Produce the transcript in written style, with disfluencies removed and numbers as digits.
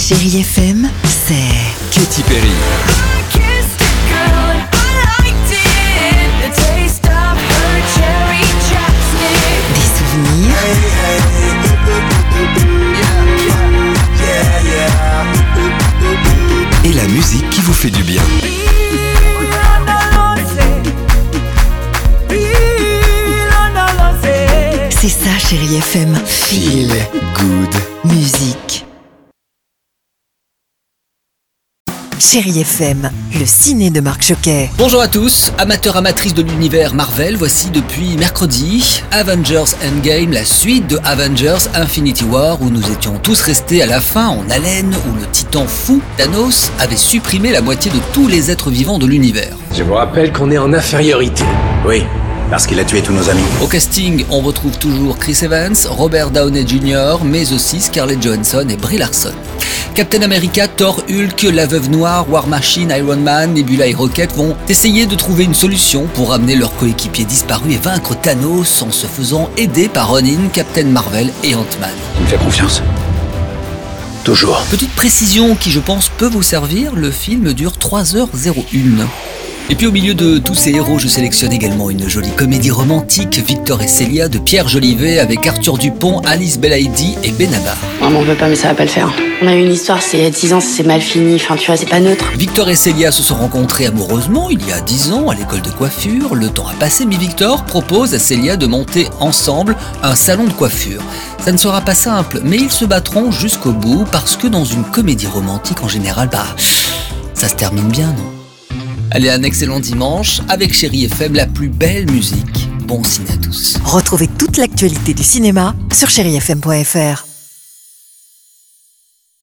Chérie FM, c'est Katy Perry. des souvenirs Et la musique qui vous fait du bien. C'est ça, Chérie FM. Feel good. Musique. Chérie FM, le ciné de Marc Choquet. Bonjour à tous, amateurs amatrices de l'univers Marvel, voici depuis mercredi Avengers Endgame, la suite de Avengers Infinity War, où nous étions tous restés à la fin en haleine, où le titan fou Thanos avait supprimé la moitié de tous les êtres vivants de l'univers. Je vous rappelle qu'on est en infériorité. Oui, parce qu'il a tué tous nos amis. Au casting, on retrouve toujours Chris Evans, Robert Downey Jr., mais aussi Scarlett Johansson et Brie Larson. Captain America, Thor, Hulk, la Veuve Noire, War Machine, Iron Man, Nebula et Rocket vont essayer de trouver une solution pour ramener leurs coéquipiers disparus et vaincre Thanos en se faisant aider par Ronin, Captain Marvel et Ant-Man. Tu me fais confiance. Toujours. Petite précision qui je pense peut vous servir, le film dure 3h01. Et puis au milieu de tous ces héros, je sélectionne également une jolie comédie romantique, Victor et Célia de Pierre Jolivet avec Arthur Dupont, Alice Belaïdi et Benabar. Maman veut pas, mais ça va pas le faire. On a eu une histoire, c'est il y a 10 ans, c'est mal fini, enfin tu vois, c'est pas neutre. Victor et Célia se sont rencontrés amoureusement il y a 10 ans à l'école de coiffure. Le temps a passé, mais Victor propose à Célia de monter ensemble un salon de coiffure. Ça ne sera pas simple, mais ils se battront jusqu'au bout parce que dans une comédie romantique en général, ça se termine bien, non ? Allez, un excellent dimanche avec Chérie FM, la plus belle musique. Bon ciné à tous. Retrouvez toute l'actualité du cinéma sur chérifm.fr.